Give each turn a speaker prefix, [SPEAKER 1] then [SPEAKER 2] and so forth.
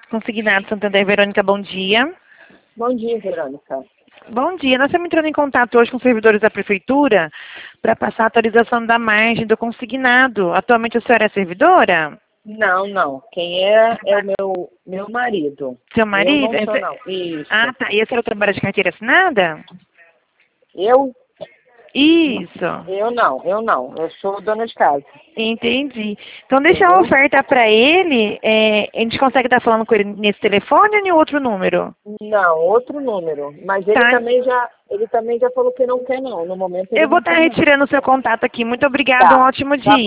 [SPEAKER 1] Consignado Santander, Verônica, bom dia.
[SPEAKER 2] Bom dia, Verônica.
[SPEAKER 1] Bom dia, nós estamos entrando em contato hoje com os servidores da Prefeitura para passar a atualização da margem do consignado. Atualmente a senhora é servidora?
[SPEAKER 2] Não. Quem é o meu marido.
[SPEAKER 1] Seu marido?
[SPEAKER 2] Eu não sou, não. Isso.
[SPEAKER 1] Ah, tá. E a senhora trabalha de carteira assinada?
[SPEAKER 2] Eu?
[SPEAKER 1] Isso.
[SPEAKER 2] Eu não. Eu sou dona de casa.
[SPEAKER 1] Entendi. Então deixa a oferta para ele. A gente consegue estar falando com ele nesse telefone ou em outro número?
[SPEAKER 2] Não, outro número. Mas ele
[SPEAKER 1] Tá.
[SPEAKER 2] também já falou que não quer, não. No momento ele
[SPEAKER 1] Eu vou
[SPEAKER 2] não
[SPEAKER 1] estar
[SPEAKER 2] quer, não.
[SPEAKER 1] retirando o seu contato aqui. Muito obrigada, um
[SPEAKER 2] Tá.
[SPEAKER 1] ótimo
[SPEAKER 2] Tá
[SPEAKER 1] dia.